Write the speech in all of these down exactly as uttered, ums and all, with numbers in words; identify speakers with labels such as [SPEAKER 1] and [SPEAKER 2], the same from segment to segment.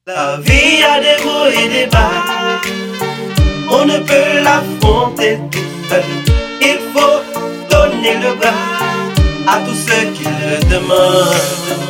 [SPEAKER 1] La vie a des hauts et des bas, on ne peut l'affronter tout seul. Il faut donner le bras à tous ceux qui le demandent.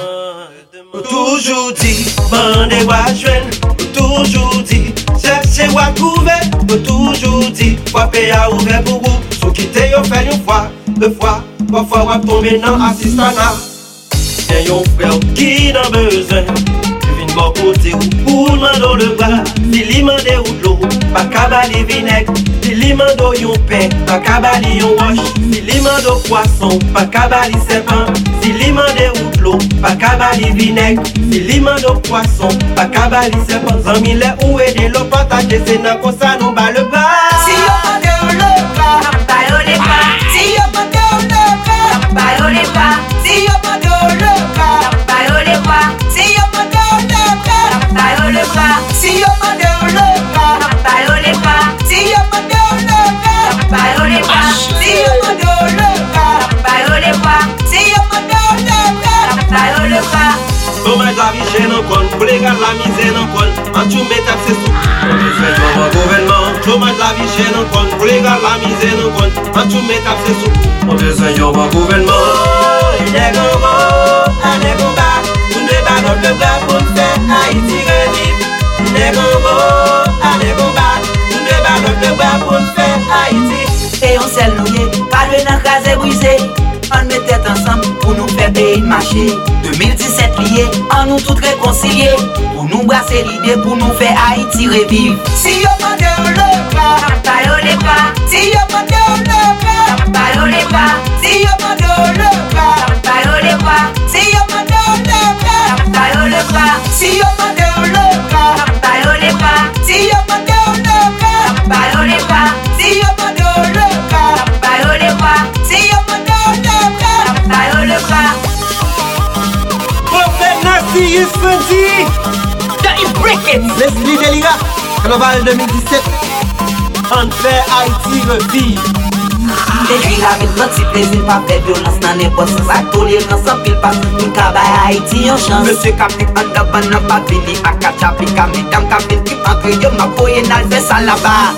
[SPEAKER 1] Toujours dit, bandez wa jwen, toujours dit, cherchez wa couvert, toujours dit, wa payer à ouvert pour vous, sous quitter yo fait une fois, deux fois, trois fois wa tomber dans assistana. Tiens yon frère qui n'a besoin, vin bon côté ou pour demander le bras, si li mande ou de l'eau, pas cabali vinaigre, si li mande yon pain, pas cabali yon wash, si li mande poisson, pas cabali serpent, si li mande ou de l'eau, pas cabali vinaigre, si li mande poisson, pas cabali serpent, zami le ou et de l'eau partager, c'est nan kon sa nou ba le bras.
[SPEAKER 2] Si yo mande ou le bras, ba yo le bras. Si yo mande ou le bras, ba yo le bras. Si yo mande ou le bras, ba yo le bras. Si yo mande ou le bras, ba yo le bras. Si yo mande ou le bras, ba yo le bras. Si yo mande ou le bras, ba yo le bras. Si yo mande ou le bras, ba yo le bras. Si yo mande ou le bras, ba yo le bras.
[SPEAKER 1] Dommage la vie chez nous con, pour les gars la misère non con, en tout métal c'est sous. On besoin d'un gouvernement. Dommage la vie chez nous con, pour les gars la misère non con, en tout métal c'est sous. On besoin d'un gouvernement. Il est grand mot, un est combat, on ne bat notre bras pour faire Haïti revivre. Il est grand mot, un est combat, on ne bat notre bras pour faire Haïti.
[SPEAKER 2] Et on s'est loué, pas de nan krasé brisé. On met tête ensemble pour nous faire pays marcher. deux mille dix-sept lié, on nous tout réconcilier. Pour nous brasser l'idée, pour nous faire Haïti revivre. Si yo mande ou le bras, ba yo le bras. Si yo mande ou le bras, ba yo le bras. Si yo mande ou le bras, ba yo le bras. Si yo mande ou le bras, ba yo le bras. Si yo mande ou le bras, ba yo le bras. Si yo mande ou le bras, ba yo le bras. Si yo mande ou le bras, ba yo le bras. Si yo mande ou le bras, ba yo le bras.
[SPEAKER 1] Prophète Nassi Isfendi,
[SPEAKER 2] Don't break it.
[SPEAKER 1] Leslie Delira, Carnaval deux mille dix-sept. On fait Haïti revivre.
[SPEAKER 2] Depuis la ville, notre plaisir, pas fait violence, n'en est pas sans acte, tolérance, en pile passe, tout cabay Haïti en chance. Monsieur Capri, en d'abord, n'a pas fini, à Kachapika, mesdames, Capri, qui entre yo, m'a foyé, n'a fait ça là-bas.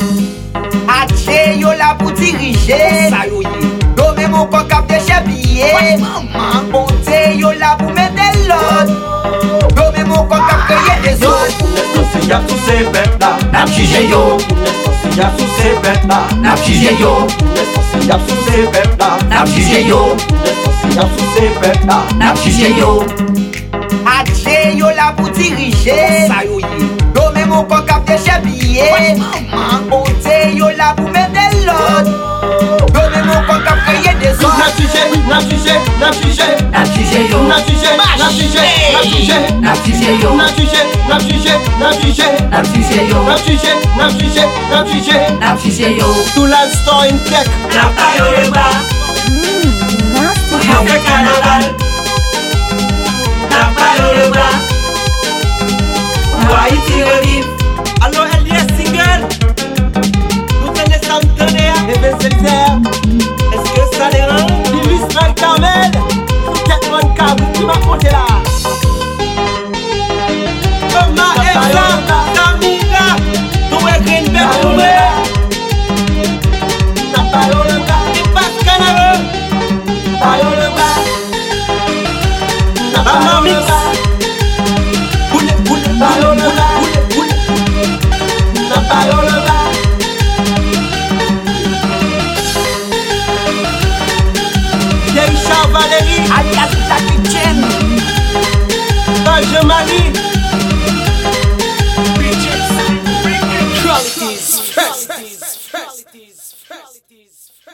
[SPEAKER 2] Adje, yo la pour diriger, ça yo yé. Domé mon corps cap de chébillé, maman, bonté, yo la pour mettre l'autre. Domé mon corps cap cueillir des autres.
[SPEAKER 1] Naissance, y'a tous ces bêtes-là,
[SPEAKER 2] N'a jugé yo.
[SPEAKER 1] naissance, y'a tous ces bêtes-là,
[SPEAKER 2] N'a jugé yo.
[SPEAKER 1] naissance, y'a tous ces bêtes-là,
[SPEAKER 2] N'a jugé yo.
[SPEAKER 1] naissance, y'a tous ces bêtes-là,
[SPEAKER 2] N'a jugé yo. Adje yo la pour diriger, ça yo yé. Domé mon corps cap de chébillé, maman, bonté, yo la pour mettre l'autre. Domé mon corps cap cueillir des autres.
[SPEAKER 1] N'a jugé, n'a jugé, n'a jugé,
[SPEAKER 2] N'a jugé yo.
[SPEAKER 1] n'a jugé, n'a jugé, n'a jugé,
[SPEAKER 2] N'a jugé yo.
[SPEAKER 1] n'a jugé, n'a jugé, n'a jugé,
[SPEAKER 2] N'a jugé yo.
[SPEAKER 1] n'a jugé, n'a jugé, n'a jugé.
[SPEAKER 2] N'a jugé yo.
[SPEAKER 1] Tout l'instant in tech.
[SPEAKER 2] N'a pas yo le bras.
[SPEAKER 1] On fait carnaval.
[SPEAKER 2] N'a pas yo le bras. Pour Haïti revivre.
[SPEAKER 1] Alors elle est single. Nous tenez ça me tenez à Ebenezer. Est-ce que ça les rend? L'illustre Carmel. Quatre mois câble qui m'a compté là. Thomas Elsa, Tamira, nous est green belle pour moi. N'a pas eu le bras, il passe canard. Pas eu le bras. N'a pas eu le bras. Boule, boule, pas eu le bras. Boule, boule. N'a pas eu le bras. Yeisha Valérie,
[SPEAKER 2] Alias Jackie Chan.
[SPEAKER 1] Benjamin Marie.